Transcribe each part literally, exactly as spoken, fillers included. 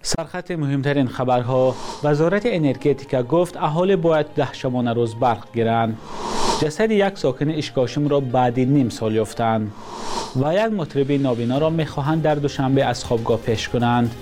سرخط مهمترین خبرها. وزارت انرژتیک گفت اهالی باید ده شبانه روز برق گیرند. جسد یک ساکن اشکاشم را بعد نیم سال یافتند و یک مطرب نابینا را میخواهند در دوشنبه از خوابگاه پیش کنند.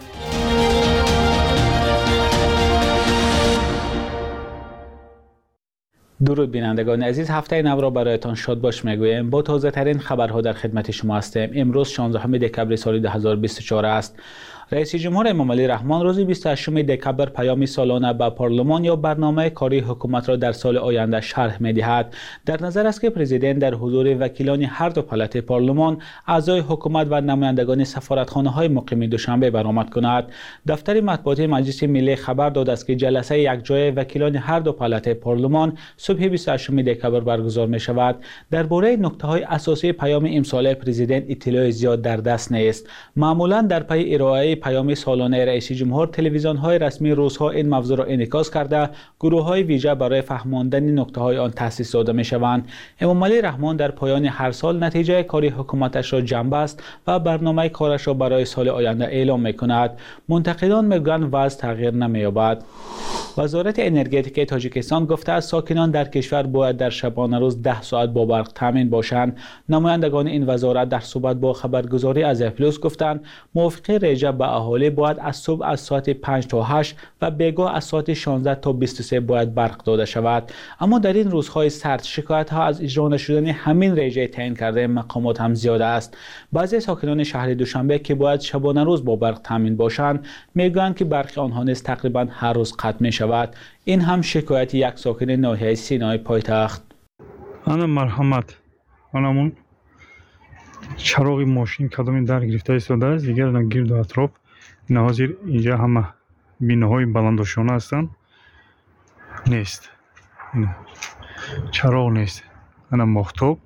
درود بینندگان عزیز، هفته نو را برایتان شاد باش میگوییم. با تازه ترین خبرها در خدمت شما هستیم. امروز شانزدهم دکبر سال دو هزار و بیست و چهار است. رئیس جمهور امام علی رحمان روز بیست و هشتم دکبر پیام سالانه به پارلمان یا برنامه کاری حکومت را در سال آینده شرح می‌دهد. در نظر است که پرزیدنت در حضور وکیلان هر دو پالات پارلمان، اعضای حکومت و نمایندگان سفارتخانه‌های مقیم دوشنبه برآمد کند. دفتر مطبوعاتی مجلس ملی خبر داده است که جلسه یکجای وکیلان هر دو پالات پارلمان صبح بیست و هشتم دکبر برگزار می شود. درباره نکته‌های اساسی پیام امساله پرزیدنت اطلاع زیاد در دست نیست. معمولا در پی ارائه پیام سالانه رئیس جمهور، تلویزیون‌های رسمی روزها این موضوع را انعکاس کرده گروه‌های ویژه برای فهماندن نکته‌های آن تأسیس داده می‌شوند. امام علی رحمان در پایان هر سال نتیجه کاری حکومتش را جنببست و برنامه کارش را برای سال آینده اعلام می‌کند. منتقدان می‌گویند وضع تغییر نمی‌یابد. وزارت انرژتیک تاجیکستان گفته است ساکنان در کشور باید در شبانه روز ده ساعت با برق تامین باشند. نمایندگان این وزارت در صحبت با خبرگزاری از پلوس گفتند موافقه رجب به اهالی باید از صبح از ساعت پنج تا هشت و بیگاه از ساعت شانزده تا بیست و سه باید برق داده شود. اما در این روزهای سرد شکایت ها از اجرا نشدن همین رژه تعیین کرده مقامات هم زیاد است. بعضی ساکنان شهر دوشنبه که باید شبانه روز با برق تامین باشند میگویند که برق آنها نیز تقریبا هر روز قطع می شود. این هم شکایت یک ساکن ناحیه سینای پایتخت. انا مرحمت آنمون چراغ ماشین کدام در گرفته ایستاده است، دیگر در گرد و اطراف این حاضر اینجا همه بیناهای بلندشانه هستند. نیست این چراغ نیست، انا ماهتاب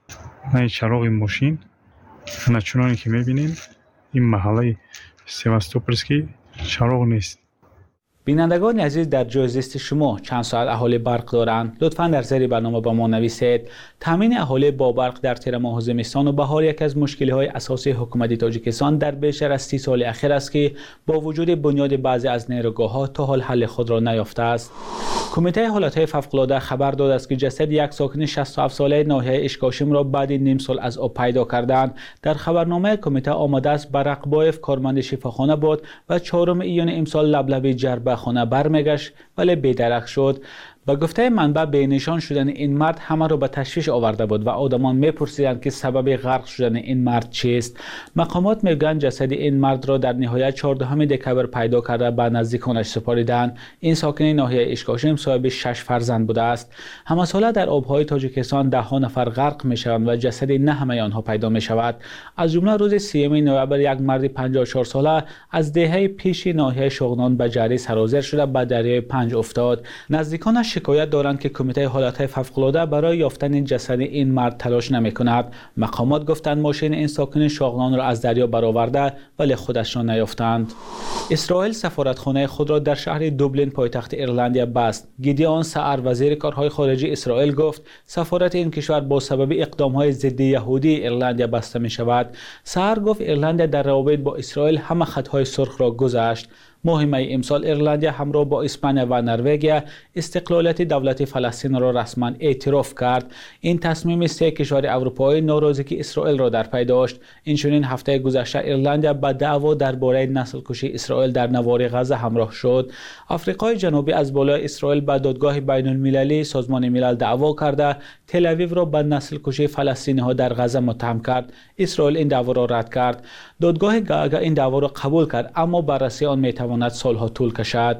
نه چراغ ماشین. انا چنانی که میبینید این محله سیواستوپولسکی چراغ نیست. بینندگان عزیز، در جای زیست شما چند ساعت اهالی برق دارند؟ لطفاً در زیر برنامه با ما نویسید. تامین اهالی با برق در تیر ماه زمستان و بهار یکی از مشکل‌های اساسی حکومت تاجیکستان در بیشتر از سی سال اخیر است که با وجود بنیاد بعضی از نیروگاه‌ها تا حال حل خود را نیافته است. کمیته حالت‌های فوق‌العاده خبر داده است که جسد یک ساکن شصت و هفت ساله ناحیه اشکاشم را بعد نیم سال از آب پیدا کردند. در خبرنامه کمیته آمده است برق بایف کارمند شفاخانه بود و چهارم ایون امسال لبلبی جربه خانه برمیگشت ولی بی‌درک شد. با گفته منبع بینشان شدن این مرد همه را به تشویش آورده بود و آدمان میپرسیدند که سبب غرق شدن این مرد چیست. مقامات میگویند جسد این مرد را در نهایت چهاردهم دکبر پیدا کرده به نزدیکانش سپاریدند. این ساکن ناحیه اشکاشم صاحب شش فرزند بوده است. همه ساله در آبهای تاجیکستان ده ها نفر غرق میشوند و جسد نه همه آنها پیدا میشود. از جمله روز سیوم نوامبر یک مرد پنجاه و چهار ساله از دهه پیش ناحیه شغنان به جری سرازیر شده به دریای پنج افتاد. نزدیکانش شکایت دارند که کمیته حالت‌های فوق‌العاده برای یافتن جسد این مرد تلاش نمی‌کند. مقامات گفتند ماشین این ساکن شاغلان را از دریا برآورده ولی خودش را نیافتند. اسرائیل سفارتخانه خود را در شهر دوبلین پایتخت ایرلندیا بست. گیدیون سعر وزیر کارهای خارجه اسرائیل گفت سفارت این کشور با سبب اقدام‌های ضد یهودی ایرلندیا بسته می‌شود. سعر گفت ایرلندیا در روابط با اسرائیل همه خطهای سرخ را گذشت. ماه می امسال ایرلندیا همراه با اسپانیا و نروژ استقلالیت دولت فلسطین را رسما اعتراف کرد. این تصمیم سه کشور اروپایی ناراضگی اسرائیل را در پی داشت. اینچنین هفته گذشته ایرلندیا به دعوا درباره نسل کشی اسرائیل در نوار غزه همراه شد. آفریقای جنوبی از بالای اسرائیل به دادگاه بین المللی سازمان ملل دعوا کرده تل اویو را به نسل کشی فلسطینی ها در غزه متهم کرد. اسرائیل این دعوا را رد کرد. دادگاه گاگا این دعوا را قبول کرد اما بررسی آن میتواند سالها طول کشد.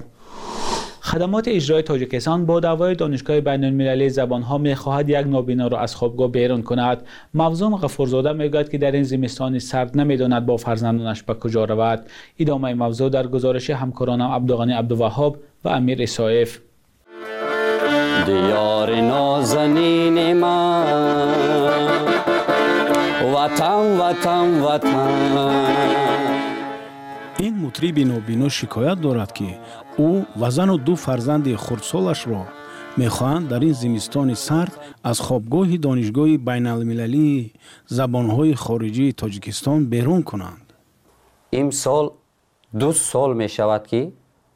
خدمات اجرایی تاجیکستان با دعوای دانشگاه بین المللی زبانها میخواهد یک نابینا را از خوابگاه بیرون کند. موزوم غفورزاده میگوید که در این زمستان سرد نمیداند با فرزندانش به کجا رود. ادامه موضوع در گزارش همکارانم عبدالغنی عبدالوهاب و امیر اسایف. دیار نازنین من وطن وطن وطن. این مطرب نابینا شکایت دارد که او و زن و دو فرزند خردسالش را میخواهند در این زمستان سرد از خوابگاه دانشگاه بین المللی زبانهای خارجی تاجیکستان بیرون کنند. امسال دو سال می شود که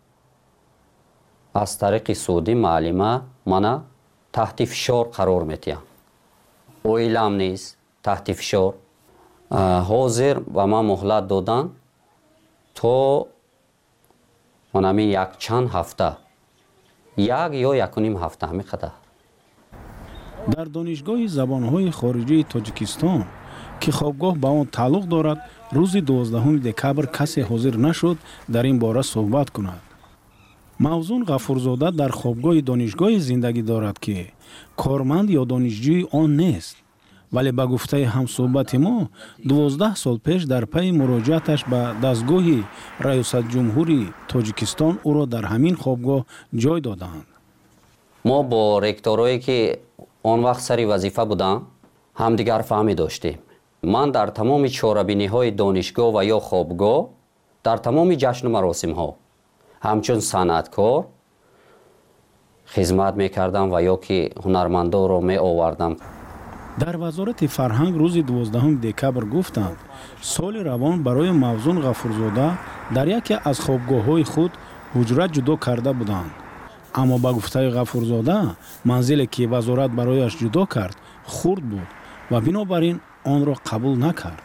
از طریق سعودی معلمه منو تحت فشار قرار میتیم. اویلم نیست تحت فشار. حاضر و من مهلت دادن تو منمی یک چند هفته یک یا یک و نیم هفته همی قدر. در دانشگاه زبانهای خارجی تاجیکستان که خوابگاه به آن تعلق دارد، روز دوازدهم دکبر کسی حاضر نشد در این باره صحبت کند. موزون غفورزاده در خوابگاه دانشگاه زندگی دارد که کارمند یا دانشجوی آن نیست، ولی به گفته همصحبت ما دوازده سال پیش در پی مراجعتش به دستگاه ریاست جمهوری تاجیکستان او را در همین خوابگاه جای دادند. ما با رکتورایی که آن وقت سری وظیفه بودن همدیگر فهمی داشتیم. من در تمام چاره‌بینی های دانشگاه و یا خوابگاه در تمام جشن و مراسم ها همچون صنعتکار خدمت میکردم و یا که هنرمندا رو می آوردم. در وزارت فرهنگ روز دوازدهم دکبر گفتند سال روان برای موزون غفورزاده در یکی از خوابگاه‌های خود حجره جدا کرده بودند. اما با گفته غفورزاده منزلی که وزارت برایش جدا کرد خرد بود و بنابراین آن را قبول نکرد.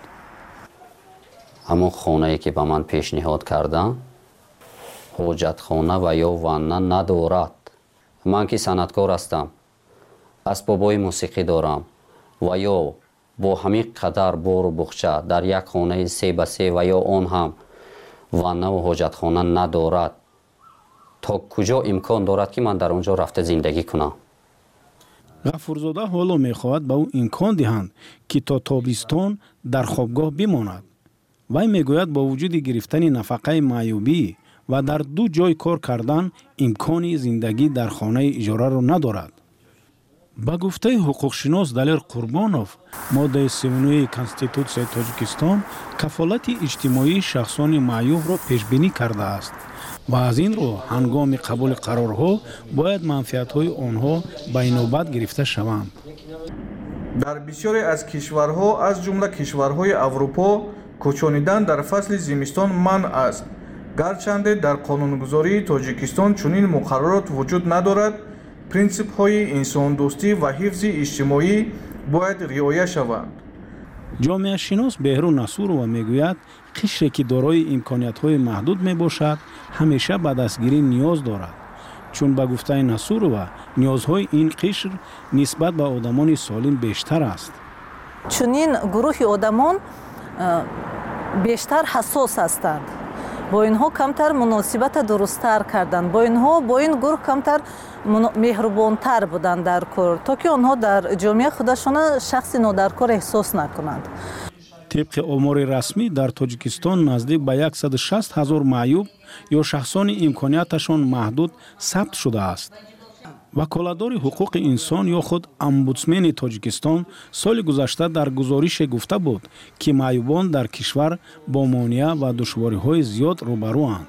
همون خانه‌ای که به من پیشنهاد کردن حاجت خانه و یا وانه ندارد. من که صنعتکار هستم، اسبابای موسیقی دارم و یا با همین قدر بار و بخچه در یک خانه سه به سه و یا آن هم وانه و حاجت خانه ندارد، تا کجا امکان دارد که من در اونجا رفته زندگی کنم؟ غفورزاده حالا میخواهد به او امکان دهند که تا تابستان در خوابگاه بماند. وی میگوید با وجود گرفتن نفقه معیوبی و در دو جای کار کردن امکان زندگی در خانه اجاره را ندارد. با گفته حقوقشناس دلیر قربانوف، ماده سی و نه کنستیتوسیای تاجیکستان کفالت اجتماعی شخصان معیوب را پیش بینی کرده است و از این رو هنگام قبول قرارها باید منفعت‌های آنها به نوبت گرفته شوند. در بسیاری از کشورها از جمله کشورهای اروپا کوچانیدن در فصل زمستان منع است. گرچنده در قانونگذاری تاجیکستان چنین مقررات وجود ندارد، پرینسیپ های انسان دوستی و حفظ اجتماعی باید رعایت شوند. جامعه شناس بهرو نصورова میگوید قشری که دارای امکانیت های محدود می باشد همیشه به دستگیری نیاز دارد، چون به گفته نصورova نیازهای این قشر نسبت به آدمان سالم بیشتر است. چنین گروه آدمان بیشتر حساس هستند. با اینها کمتر مناسبت درست‌تر کردند. با اینها با این گروه کمتر مهربان‌تر بودند در کار، تا که آنها در جامعه خودشان شخص نادرکار احساس نکنند. طبق آمار رسمی در تاجیکستان نزدیک به صد و شصت هزار معیوب یا شخصان امکانیتشان محدود ثبت شده است. وکالتدار حقوق انسان یا خود امبودسمن تاجیکستان سال گذشته در گزارش گفته بود که معیوبان در کشور با مانع و دشواری‌های زیاد روبروند.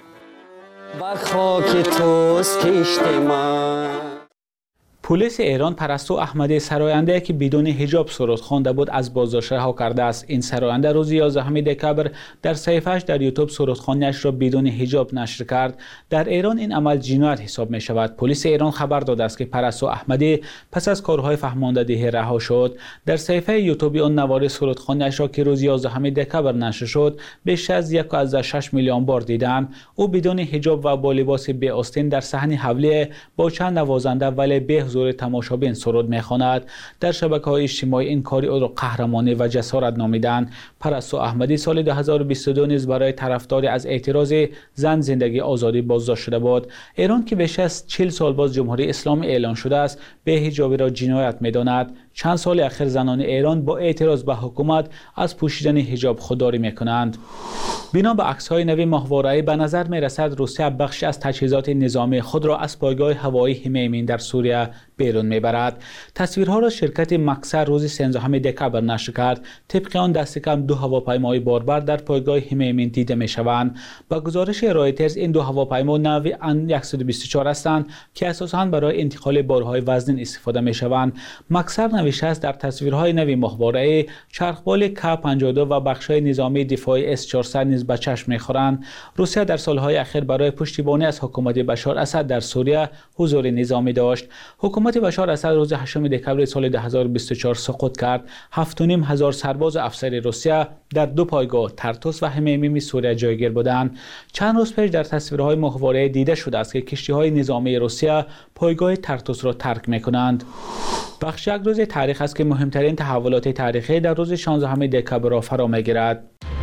بر خاک توست کشت من. پلیس ایران پرستو احمدی سراینده که بدون حجاب سرود خوانده بود از بازداشت رها کرده است. این سراینده روز یازدهم دکبر در صفحه‌اش در یوتیوب سرودخوانی‌اش را بدون حجاب نشر کرد. در ایران این عمل جنایت حساب می شود. پلیس ایران خبر داده است که پرستو احمدی پس از کارهای فهماندهی رها شد. در صفحه یوتیوب آن نوار سرودخوانی‌اش را که روز یازدهم دکبر نشر شد بیش از یک و شش میلیون بار دیدند. او بدون حجاب و با لباس بی آستین در صحن حوله با چند نوازنده ولی به حضور تماشابین سرود میخواند. در شبکه‌های اجتماعی این کاری او را قهرمانی و جسارت نامیدند. پرستو احمدی سال دو هزار و بیست و دو نیز برای طرفداری از اعتراض زن زندگی آزادی بازداشت شده بود. ایران که بیش از چهل سال باز جمهوری اسلامی اعلان شده است به حجابی را جنایت میداند. چند سال اخیر زنان ایران با اعتراض به حکومت از پوشیدن حجاب خودداری میکنند. بنا به عکس‌های نوی ماهواره‌ای به نظر می‌رسد روسیه بخشی از تجهیزات نظامی خود را از پایگاه هوایی حمیمین در سوریه بیرون میبرد. تصویرها را شرکت مکسر روز سیزدهم دکبر نشر کرد. طبق آن دست کم دو هواپیمای باربر در پایگاه حمیمین دیده میشوند. با گزارش رایترز این دو هواپیما نوع ان صد و بیست و چهار هستند که اساساً برای انتقال بارهای وزن استفاده میشوند. مکسر نوی نوشته است در تصویرهای نوی مخابره چرخبال کا پنجاه و دو و بخش‌های نظامی دفاعی اس چهارصد نیز به چشم می‌خورند. روسیه در سالهای اخیر برای پشتیبانی از حکومت بشار اسد در سوریه حضور نظامی داشت. حکومت بشار اسد روز هشتم دکمبر سال دو هزار و بیست و چهار سقوط کرد. هفت و نیم هزار سرباز و افسر روسیه در دو پایگاه ترتوس و حمیمیم سوریه جایگیر بودند. چند روز پیش در تصویرهای مخابره دیده شده است که کشتی‌های نظامی روسیه پایگاه ترتوس را ترک می‌کنند. بخش یک روز تاریخ است که مهمترین تحولات تاریخی در روز شانزدهم دکمبر را فرا می‌گیرد.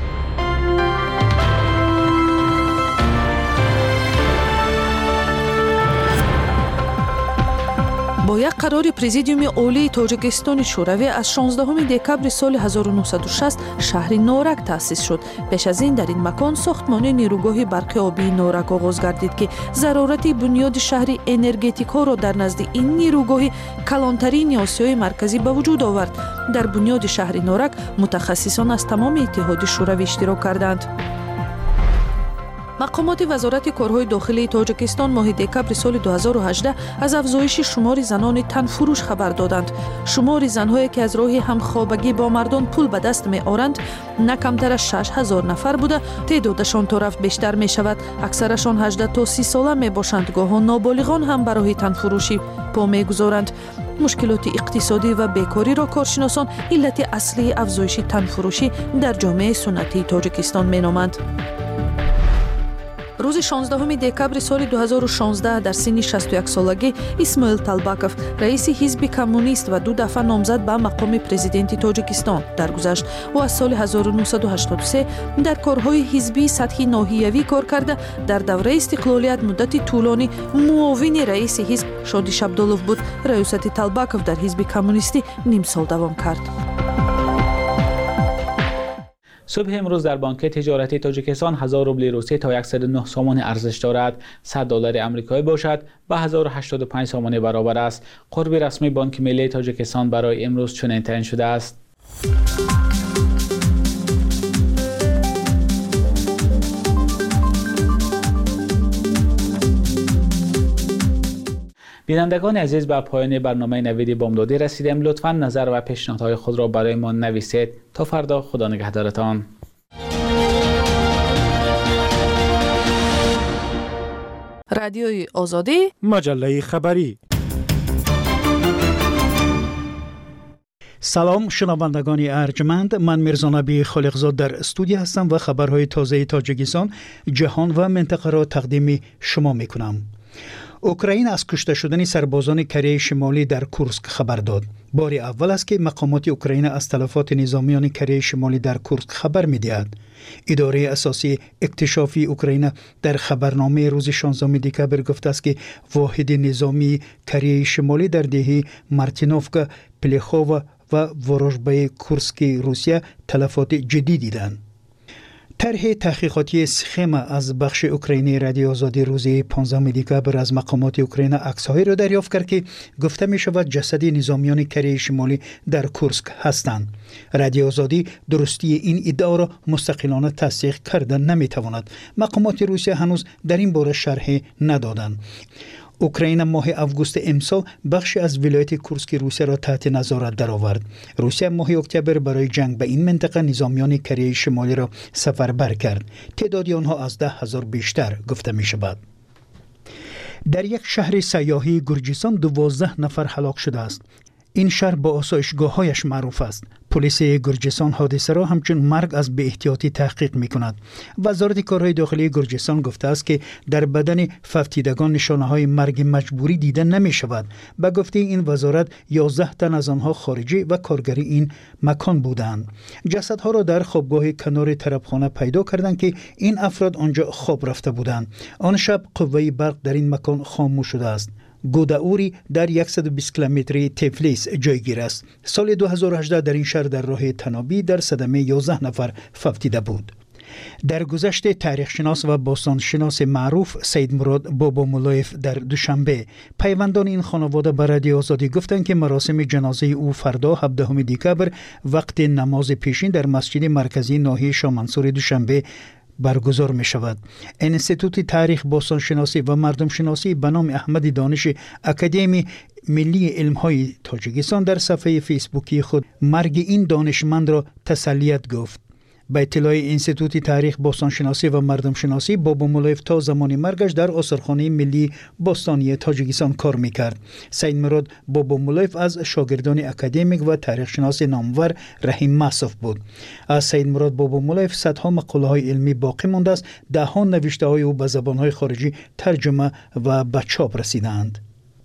با یک قرار پرزیدیوم عالی تاجیکستان شوروی از شانزدهم دکمبر سال هزار و نهصد و شصت شهر نورک تأسیس شد. پیش از این در این مکان ساختمان نیروگاه برق آبی نورک آغاز گردید که ضرورت بنیاد شهری انرژتیک ها را در نزد این نیروگاه کلانترین آسیای مرکزی به وجود آورد. در بنیاد شهر نورک متخصصان از تمام اتحاد شوروی اشتراک کردند. مقامات وزارت کارهای داخلی تاجیکستان ماه دکمبر سال دو هزار و هجده از افزایش شمار زنان تنفروش خبر دادند. شمار زنهایی که از راه همخوابگی با مردان پول به دست می آورند نه کمتر از شش هزار نفر بوده. تعدادشان تا رفت بیشتر می شود. اکثرشان هجده تا سی ساله می باشند. گاهان نابالغان هم برای تنفروشی پا می گذارند. مشکلات اقتصادی و بیکاری را کارشناسان علت اصلی افزایش تنفروشی در جامعه سنتی تاجیکستان می نامند. روز شانزدهم دکمبر سال دو هزار و شانزده در سن شصت و یک سالگی اسماعیل طالباکوف رئیس حزب کمونیست و دو دفعه نامزد به مقام پرزیدنت تاجیکستان درگذشت. او از سال هزار و نهصد و هشتاد و سه در کارهای حزبی سطحی ناحیوی کار کرده. در دوره استقلالیت مدت طولانی معاون رئیس حزب شادیش عبدالوف بود. ریاست طالباکوف در حزب کمونیستی نیم سال دوام کرد. صبح امروز در بانک تجارتی تاجیکستان هزار روبل روسی تا صد و نه سومانی ارزش دارد. صد دلار آمریکایی باشد به هزار و هشتاد و پنج سومانی برابر است. قرب رسمی بانک ملی تاجیکستان برای امروز چنین تعیین شده است. بینندگان عزیز، به پایان برنامه نوید بامدادی رسیدیم. لطفاً نظر و پیشنهادهای خود را برای ما نویسید. تا فردا، خدا نگهدارتان. رادیوی آزادی، مجله خبری. سلام شنوندگان ارجمند، من میرزا نبی خالقزاد در استودیو هستم و خبرهای تازه تاجیکستان، جهان و منطقه را تقدیم شما میکنم. اوکراین از کشته شدن سربازان کره شمالی در کورسک خبر داد. بار اول است که مقامات اوکراین از تلفات نظامیان کره شمالی در کورسک خبر می‌دهد. اداره اساسی اکتشافی اوکراین در خبرنامه روز شانزدهم دکمبر گفته است که واحد نظامی کره شمالی در دهه مارتینوفکا، پلخوو و ورژبای کورسک روسیه تلفات جدی دیدند. طرح تحقیقاتی سخما از بخش اوکراینی رادیو آزادی روز پانزدهم دکمبر از مقامات اوکراین عکس‌هایی را دریافت کرد که گفته می شود جسد نظامیان کره شمالی در کورسک هستند. رادیو آزادی درستی این ادعا را مستقلانه تصدیق کردن نمی تواند. مقامات روسیه هنوز در این باره شرح ندادند. اوکراین ماه اوگوست امسال بخشی از ولایت کورسک روسیه را تحت نظارت درآورد. روسیه ماه اکتبر برای جنگ به این منطقه نظامیان کره شمالی را سفربر کرد. تعداد آنها از ده هزار بیشتر گفته می شود. در یک شهر سیاحی گرجستان دوازده نفر هلاک شده است. این شهر با آسایشگاه‌هایش معروف است. پلیس گرجستان حادثه را همچون مرگ از بی احتیاطی تحقیق می کند. وزارت کارهای داخلی گرجستان گفته است که در بدن فوتیدگان نشانه‌های مرگ مجبوری دیده نمی شود. به گفته این وزارت یازده تن از آنها خارجی و کارگری این مکان بودند. جسدها را در خوابگاه کنار طربخانه پیدا کردند که این افراد آنجا خواب رفته بودند. آن شب قوه برق در این مکان خاموش شده است. گوداوری در صد و بیست کیلومتری تفلیس جایگیر است. سال دو هزار و هجده در این شهر در راه تنابی در صدمه یازده نفر فوتیده بود. در گذشته تاریخشناس و باستانشناس معروف سید مراد بابا مولایف در دوشنبه پیوندان این خانواده به رادیو آزادی گفتند که مراسم جنازه او فردا هفدهم دکمبر وقت نماز پیشین در مسجد مرکزی ناحیه شاه منصور دوشنبه برگزار می شود. انستیتوت تاریخ باستانشناسی و مردم شناسی به نام احمد دانش اکادمی ملی علم‌های تاجیکستان در صفحه فیسبوکی خود مرگ این دانشمند را تسلیت گفت. به اطلاع انستیتوت تاریخ باستانشناسی و مردم شناسی، بابا مولایف تا زمان مرگش در آثارخانه ملی باستانی تاجیکستان کار میکرد. سید مراد بابا مولایف از شاگردان اکادمیک و تاریخ شناس نامور رحیم مصف بود. از سید مراد بابا مولایف صدها مقاله های علمی باقی مانده است. ده ها نوشته های او به زبان های خارجی ترجمه و به چاپ رسیدند.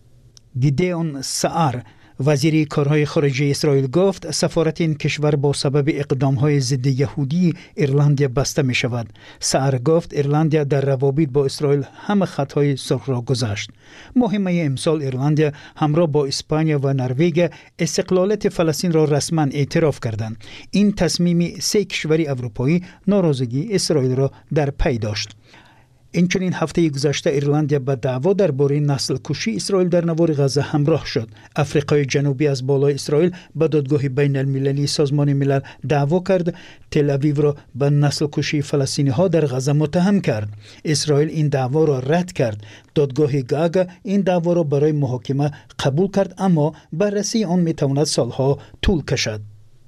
گیدئون سعر وزیر کارهای خارجه اسرائیل گفت سفارت این کشور با سبب اقدامهای ضد یهودی ایرلندیا بسته می شود. سعر گفت ایرلندیا در روابط با اسرائیل همه خطای سرخ را گذشت. مهمه امسال ایرلندیا همراه با اسپانیا و نروژ استقلالیت فلسطین را رسما اعتراف کردند. این تصمیم سه کشور اروپایی ناراضگی اسرائیل را در پی داشت. اینچنین هفته گذشته ایرلندیا به دعوا درباره نسل کشی اسرائیل در نوار غزه همراه شد. آفریقای جنوبی از بالای اسرائیل به دادگاه بین المللی سازمان ملل دعوا کرد. تل آویو را به نسل کشی فلسطینی ها در غزه متهم کرد. اسرائیل این دعوا را رد کرد. دادگاه گاگ این دعوا را برای محاکمه قبول کرد، اما بررسی آن می تواند سالها طول کشد.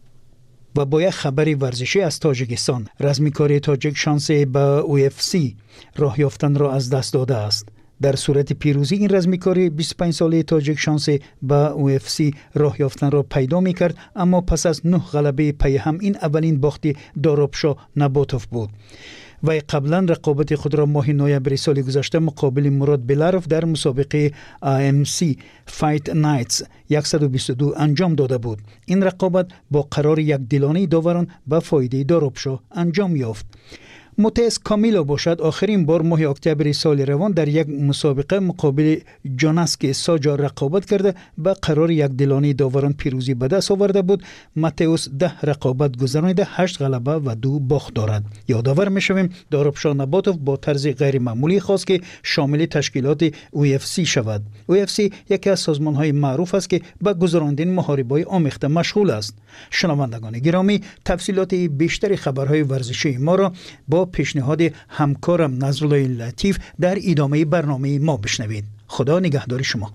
و با یک خبری ورزشی از تاجیکستان، رزمیکاری تاجیک شانس به او اف سی راه یافتن را از دست داده است. در صورت پیروزی این رزمیکاری بیست و پنج ساله تاجیک شانس به او اف سی راه یافتن را پیدا می کرد، اما پس از نه غلبه پی هم این اولین باخت دارابشا نباتوف بود. و قبلا رقابت خود را ماه نوامبر سال گذشته مقابل مراد بلاروف در مسابقه آی ام سی فایت نایتس صد و بیست و دو انجام داده بود. این رقابت با قرار یک دلانه داوران به فایده دارابشا انجام یافت. متئس کامیلو باشد آخرین بار ماه اکتبر سال روان در یک مسابقه مقابل جاناسک ساجا رقابت کرده به قرار یک دلانه داوران پیروزی به دست آورده بود. متئوس ده رقابت گذرانیده، هشت غلبه و دو باخت دارد. یادآور میشویم دارابشا نباتوف با طرز غیر معمولی خواست که شامل تشکیلات او اف سی شود. او اف سی یکی از سازمان های معروف است که به گذراندن محاربه‌های آمیخته مشغول است. شنوندگان گرامی، تفصیلات بیشتر خبرهای ورزشی ما را با پیشنهاد همکارم نظرالله لطیف در ادامه برنامه ما بشنوید. خدا نگهدار شما.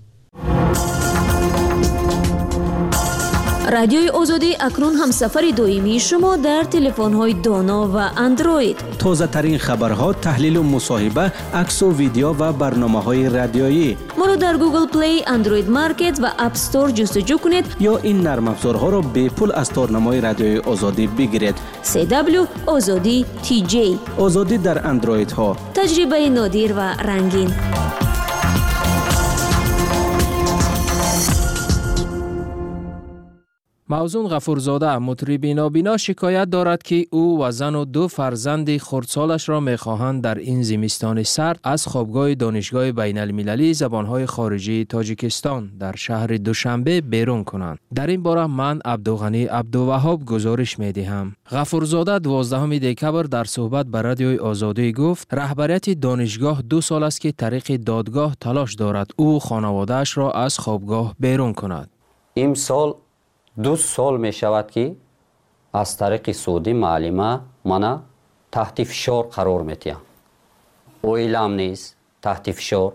رادیوی آزادی اکنون هم سفر دائمی شما در تلفن‌های دانا و اندروید. تازه ترین خبرها، تحلیل و مصاحبه، عکس و ویدیو و برنامه‌های رادیویی. ما را در گوگل پلی، اندروید مارکت و اپ استور جستجو کنید یا این نرم افزارها را به پول از تارنمای رادیوی آزادی بگیرید. سی دبلیو آزادی تی جی. آزادی در اندروید ها. تجربه نادر و رنگین. موزون غفورزاده مطرب نابینا شکایت دارد که او و زن و دو فرزند خردسالش را می‌خواهند در این زمستان سرد از خوابگاه دانشگاه بین المللی زبانهای خارجی تاجیکستان در شهر دوشنبه بیرون کنند. در این باره من عبدالغنی عبدالوهاب گزارش می‌دهم. غفورزاده دوازدهم دکبر در صحبت به رادیوی آزادی گفت رهبریت دانشگاه دو سال است که طریق دادگاه تلاش دارد او خانواده‌اش را از خوابگاه بیرون کند. امسال دو سال می شود که از طریق سعودی معلمه منو تحت فشار قرار میتیم. اویلم نیست تحت فشار.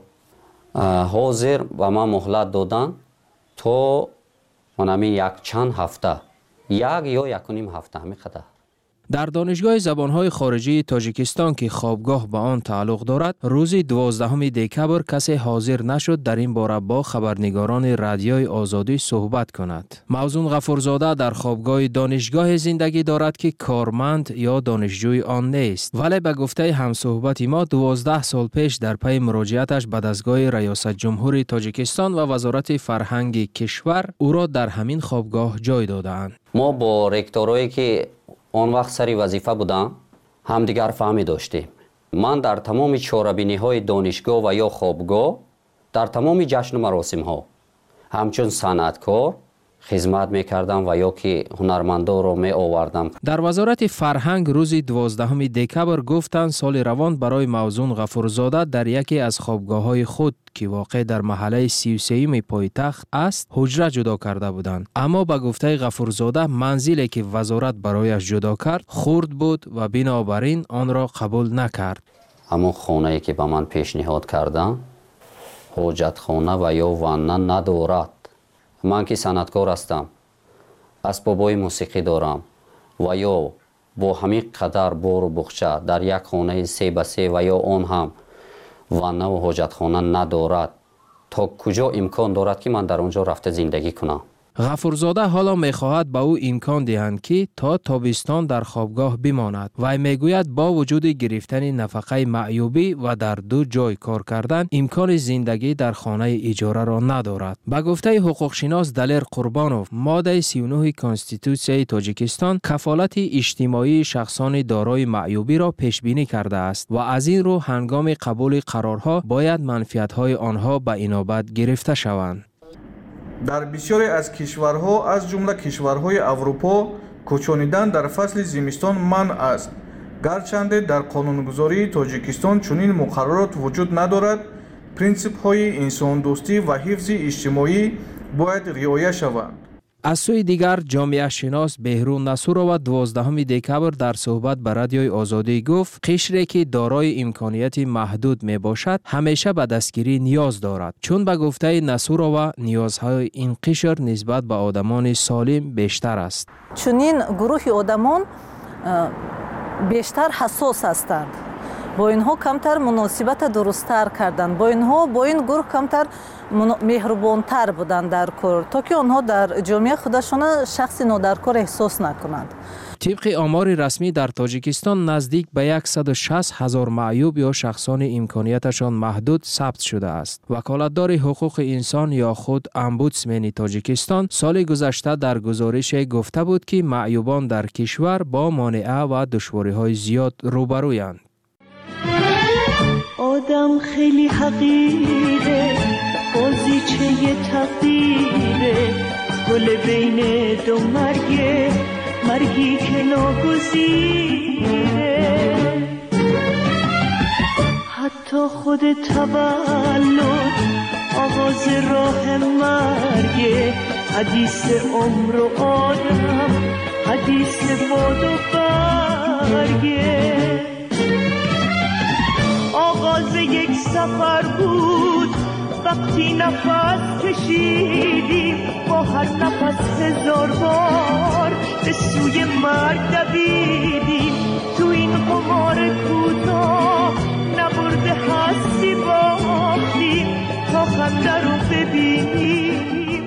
حاضر و من مهلت دادن تا منمی یک چند هفته، یک یا یک و نیم هفته همی قدر. در دانشگاه زبانهای خارجی تاجیکستان که خوابگاه به آن تعلق دارد، روز دوازدهم دکبر کسی حاضر نشد در این باره با خبرنگاران رادیوی آزادی صحبت کند. موزون غفورزاده در خوابگاه دانشگاه زندگی دارد که کارمند یا دانشجوی آن نیست، ولی به گفته همصحبت ما دوازده سال پیش در پی مراجعتش به دستگاه ریاست جمهوری تاجیکستان و وزارت فرهنگ کشور او را در همین خوابگاه جای دادند. ما با رکتورایی که آن وقت سری وظیفه بودم همدیگر فهمی داشتیم. من در تمام چاره‌بینی های دانشگاه و یا خوابگاه، در تمام جشن و مراسم ها همچون صنعتکار خدمت میکردم و یا که هنرمندا رو می آوردم. در وزارت فرهنگ روز دوازدهم دکبر گفتند سال روان برای موزون غفورزاده در یکی از خوابگاه‌های خود که واقع در محله سی و سه پایتخت است حجره جدا کرده بودند، اما به گفته غفورزاده منزلی که وزارت برایش جدا کرد خرد بود و بنابراین آن را قبول نکرد. همون خانه‌ای که به من پیشنهاد کردن ҳоҷатхона ва ё ванна надорад. ман ки санъаткор ҳастам, асбобҳои мусиқӣ дорам ва ё бо ҳамин қадар бору буғча дар як хонаи се ба се ва ё он ҳам ваннаву ҳоҷатхона надорад, то куҷо имкон дорад ки ман дар он ҷо рафта зиндагӣ кунам? ғафурзода ҳоло мехоҳад ба ӯ имкон диҳанд ки то тобистон дар хобгоҳ бимонад. Вай мегӯяд бо вуҷуди гирифтани нафақаи маъюбӣ ва дар ду ҷой кор кардан имкони зиндагӣ дар хонаи иҷораро надорад. Ба гуфтаи ҳуқуқшинос Далер Қурбонов, моддаи си و نه конститутсияи Тоҷикистон кафолати иҷтимоии шахсони дорои маъюбиро пешбинӣ кардааст ва аз ин рӯ ҳангоми қабули қарорҳо бояд манфиатҳои онҳо ба инобат гирифта шаванд. дар бисёре аз кишварҳо аз ҷумла кишварҳои аврупо кӯчонидан дар фасли зимистон манъ аст. гарчанде дар қонунгузории Тоҷикистон чунин муқаррарот вуҷуд надорад, принсипҳои инсондӯстӣ ва ҳифзи иҷтимоӣ бояд риоя шаванд. аз сӯи дигар ҷомеашинос Беҳрун Насурова дувоздаҳуми декабр дар суҳбат ба Радиои Озодӣ гуфт, қишре ки дорои имконияти маҳдуд мебошад ҳамеша ба дастгирӣ ниёз дорад. чун ба гуфтаи Насурова ниёзҳои ин қишр нисбат ба одамони солим бештар аст. чунин гурӯҳи одамон бештар ҳассос ҳастанд. бо инҳо камтар муносибата дурусттар карданд, бо инҳо бо ин гурӯҳ камтар меҳрубонтар буданд дар кор, то ки онҳо дар ҷомеа худашона шахси нодаркор эҳсос накунанд. тибқи омори расмӣ дар Тоҷикистон наздик ба саду шаст ҳазор маъюб ё шахсони имконияташон маҳдуд сабт шудааст. ваколатдори ҳуқуқи инсон ё худ омбудсмени Тоҷикистон соли гузашта дар гузорише гуфта буд ки маъюбон дар кишвар бо монеа ва душвориҳои зиёд рӯбарӯянд. آدم خیلی حقیره بازیچه تقدیره گل بین دو مرگه مرگی که ناگزیره حتی خود تولد آغاز راه مرگه حدیث عمر و آدم حدیث باد و برگه آغاز یک سفر بود وقتی نفس کشیدیم با هر نفس هزار بار به سوی مرگ دویدیم تو این قمار کوتاه نبرده هستی باختیم تا خنده رو ببینیم.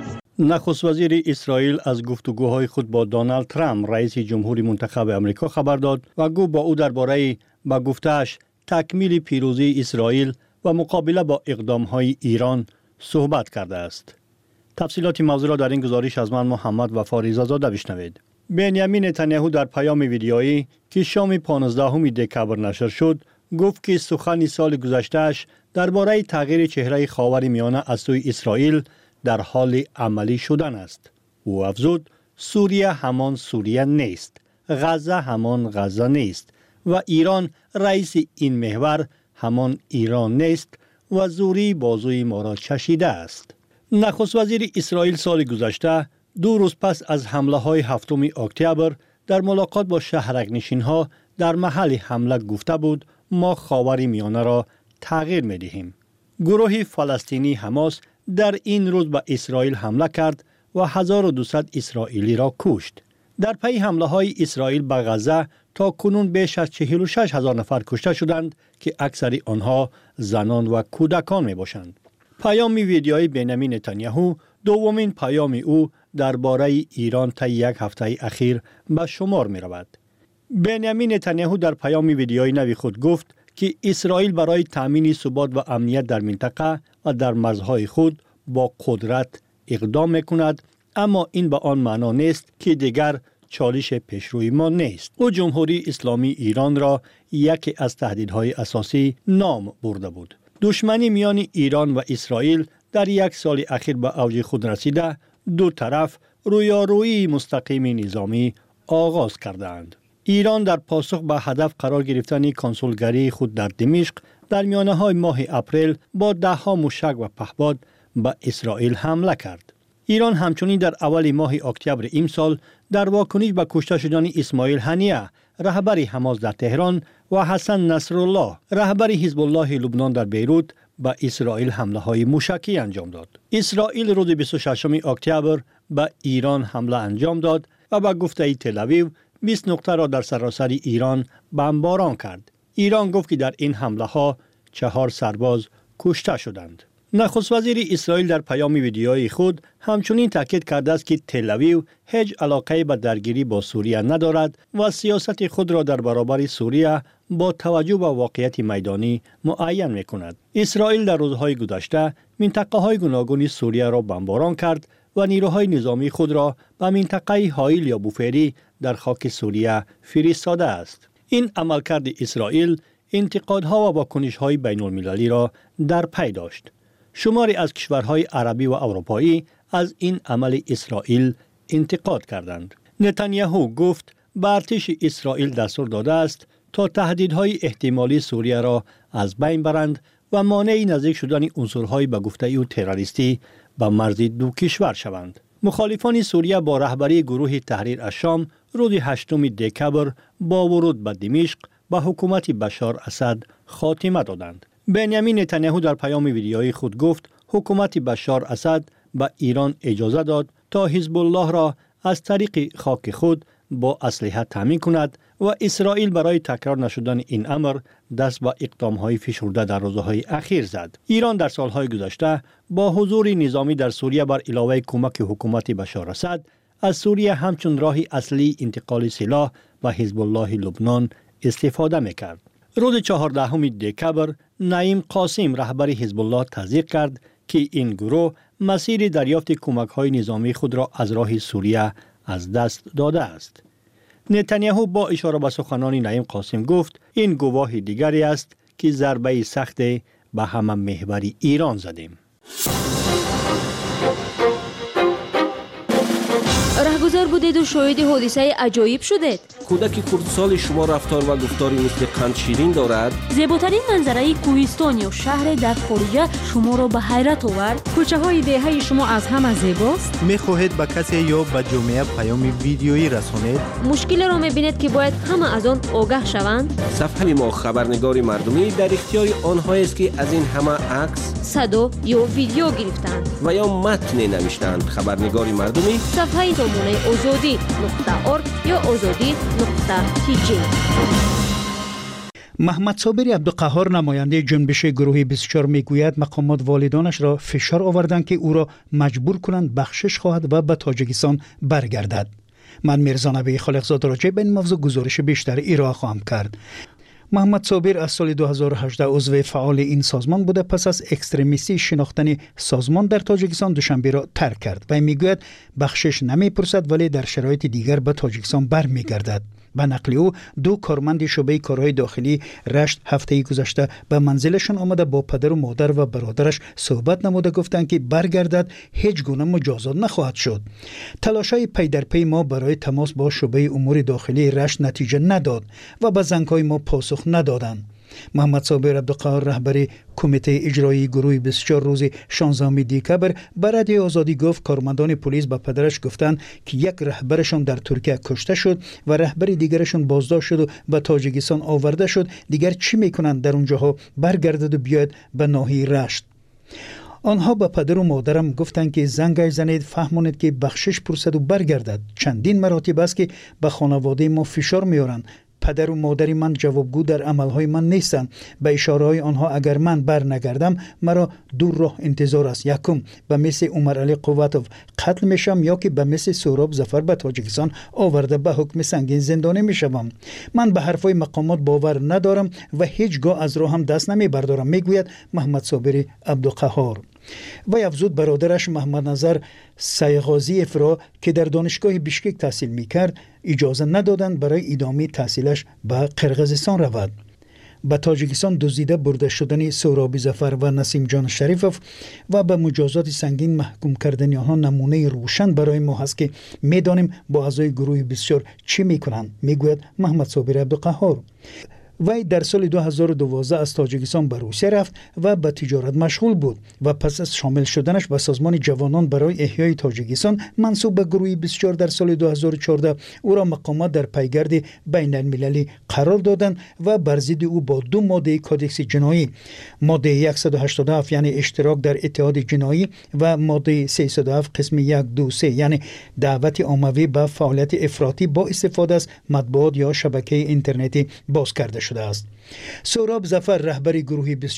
نخست وزیر اسرائیل از گفتگوهای خود با دونالد ترامپ رئیس جمهوری منتخب آمریکا خبر داد و گفت با او درباره با گفته‌اش تکمیل پیروزی اسرائیل و مقابله با اقدام‌های ایران صحبت کرده است. تفصیلات موضوع را در این گزارش از من محمد وفا ریزازاده بشنوید. بنیامین نتانیاهو در پیام ویدیویی که شام پانزدهم دکبر نشر شد، گفت که سخن سال گذشته‌اش درباره تغییر چهره خاورمیانه از سوی اسرائیل در حال عملی شدن است. او افزود سوریه همان سوریه نیست، غزه همان غزه نیست و ایران رئیس این محور همان ایران نیست و زوری بازوی ما را چشیده است. نخست وزیر اسرائیل سال گذشته دو روز پس از حمله های هفتم اکتبر در ملاقات با شهرک نشین ها در محل حمله گفته بود ما خاور میانه را تغییر می دهیم. گروه فلسطینی حماس در این روز به اسرائیل حمله کرد و هزار و دویست اسرائیلی را کشت. در پی حمله های اسرائیل به غزه تا کنون بیش از چهل و شش هزار نفر کشته شدند که اکثر آنها زنان و کودکان می باشند. پیام ویدیویی بنیامین نتانیاهو دومین پیام او درباره ایران تا یک هفته اخیر به شمار می رود. بنیامین نتانیاهو در پیام ویدیویی نوی خود گفت که اسرائیل برای تامین ثبات و امنیت در منطقه و در مرزهای خود با قدرت اقدام می کند، اما این به آن معنا نیست که دیگر چالش پیشروی ما نیست. او جمهوری اسلامی ایران را یکی از تهدیدهای اساسی نام برده بود. دشمنی میان ایران و اسرائیل در یک سال اخیر به اوج خود رسیده، دو طرف رویارویی مستقیم نظامی آغاز کردند. ایران در پاسخ به هدف قرار گرفتن کنسولگری خود در دمشق در میانه های ماه اپریل با ده ها موشک و پهپاد به اسرائیل حمله کرد. ایران همچنین در اول ماه اکتبر امسال در واکنش به کشته شدن اسماعیل هنیه رهبر حماس در تهران و حسن نصرالله رهبر حزب الله لبنان در بیروت به اسرائیل حمله های موشکی انجام داد. اسرائیل روز بیست و ششم اکتبر به ایران حمله انجام داد و به گفته تل‌آویو بیست نقطه را در سراسر ایران بمباران کرد. ایران گفت که در این حمله ها چهار سرباز کشته شدند. نخست وزیر اسرائیل در پیام ویدیویی خود همچنین تاکید کرده است که تل‌آویو هیچ علاقه به درگیری با سوریه ندارد و سیاست خود را در برابر سوریه با توجه به واقعیت میدانی معین می‌کند. اسرائیل در روزهای گذشته منطقه‌های گوناگون سوریه را بمباران کرد و نیروهای نظامی خود را به منطقه هایل یا بوفری در خاک سوریه فرستاده است. این عملکرد اسرائیل انتقادها و واکنش‌های بین‌المللی را در پی داشت. شماری از کشورهای عربی و اروپایی از این عمل اسرائیل انتقاد کردند. نتانیاهو گفت به ارتش اسرائیل دستور داده است تا تهدیدهای احتمالی سوریه را از بین برند و مانع نزدیک شدن عنصرهای به گفته او تروریستی به مرز دو کشور شوند. مخالفان سوریه با رهبری گروه تحریر الشام روز هشتم دکبر با ورود به دمشق به حکومت بشار اسد خاتمه دادند. بنیامین نتانیاهو در پیام ویدیویی خود گفت حکومت بشار اسد به ایران اجازه داد تا حزب الله را از طریق خاک خود با اسلحه تامین کند و اسرائیل برای تکرار نشدن این امر دست به اقدام‌های فشرده در روزهای اخیر زد. ایران در سالهای گذشته با حضور نظامی در سوریه بر علاوه کمک حکومت بشار اسد از سوریه همچون راه اصلی انتقال سلاح به حزب الله لبنان استفاده می‌کرد. روز چهاردهم دکبر نعیم قاسم رهبر حزب الله تصدیق کرد که این گروه مسیر دریافت کمک‌های نظامی خود را از راه سوریه از دست داده است. نتانیاهو با اشاره به سخنان نعیم قاسم گفت این گواهی دیگری است که ضربه سخت به همه محور ایران زدیم. رهگذر بودید و شاهد حادثه عجایب شدید. کودک کردسال شما رفتار و گفتاری مثل قند شیرین دارد. زیباترین منظره کوهستان یا شهر در خارج شما را به حیرت آورد. کوچه های دهه شما از همه زیباست. میخواهید به کسی یا به جامعه پیام ویدیویی رسانید؟ مشکل را میبینید که باید همه از آن آگاه شوند. صفحه ما خبرنگار مردمی در اختیار آنهایی است که از این همه عکس، صدا یا ویدیو گرفتند و یا متن نوشتند. خبرنگار مردمی صفحه سامانه آزادی نقطه ارگ یا آزادی نقطه تی جی. محمد صابری عبدالقهار نماینده جنبش گروه بیست و چهار میگوید مقامات والدانش را فشار آوردند که او را مجبور کنند بخشش خواهد و به تاجیکستان برگردد. من میرزا نبی خالقزاد راجع به این موضوع گزارش بیشتر ارائه خواهم کرد. محمد صابر از سال دو هزار و هجده عضو فعال این سازمان بوده. پس از اکستریمیستی شناختن سازمان در تاجیکستان دوشنبه را ترک کرد و میگوید بخشش نمیپرسد ولی در شرایط دیگر به تاجیکستان برمیگردد. به نقل او دو کارمند شعبه کارهای داخلی رشت هفته گذشته به منزلشان آمده با پدر و مادر و برادرش صحبت نموده گفتند که برگردد هیچ گونه مجازات نخواهد شد. تلاش‌های پی در پی ما برای تماس با شعبه امور داخلی رشت نتیجه نداد و به زنگ‌های ما پاسخ ندادند. محمد صابر عبدالقهار رهبر کمیته اجرایی گروه بیست و چهار روز شانزدهم دکبر به رادیو آزادی گفت کارمندان پلیس به پدرش گفتند که یک رهبرشان در ترکیه کشته شد و رهبر دیگرشان بازداشت شد و به تاجیکستان آورده شد. دیگر چی میکنند در اونجاها؟ برگردد و بیاید به ناحیه رشت. آنها به پدر و مادرم گفتند که زنگ زنید فهمانید که بخشش پرسد و برگردد. چندین مراتب است که به خانواده ما فشار میارند. پدر و مادری من جوابگو در عملهای من نیستند. به اشاره های آنها اگر من بر نگردم مرا دور راه انتظار است. یکم به مثل عمر علی قوتوف قتل میشم یا که به مثل سهراب ظفر به تاجیکستان آورده به حکم سنگین زندانی میشوم. من به حرفای مقامات باور ندارم و هیچگاه از راهم دست نمیبردارم، میگوید محمد صابری عبدالقهار. و افزود برادرش محمد نظر سیغازیف را که در دانشگاه بیشکک تحصیل میکرد اجازه ندادند برای ادامه تحصیلش به قرقیزستان رود. به تاجیکستان دزدیده برده شدن سهرابی ظفر و نسیم جان شریفوف و به مجازات سنگین محکوم کردن آنها نمونه روشن برای ما هست که میدانیم با اعضای گروه بیست و چهار چی میکنند، میگوید محمد صابری عبدالقهار. وی در سال دو هزار و دوازده از تاجیکستان به روسیه رفت و به تجارت مشغول بود و پس از شامل شدنش به سازمان جوانان برای احیای تاجیکستان منسوب به گروه بیست و چهار در سال دو هزار و چهارده او را مقامات در پیگرد بین المللی قرار دادند و بر ضد او با دو ماده کودکس جنایی، ماده صد و هشتاد و هفت یعنی اشتراک در اتحاد جنایی و ماده سیصد و هفت قسم یک دو سه یعنی دعوت عمومی به فعالیت افراطی با استفاده از مطبوعات یا شبکه اینترنتی باز کرده شده است. سهراب ظفر رهبر گروه بیست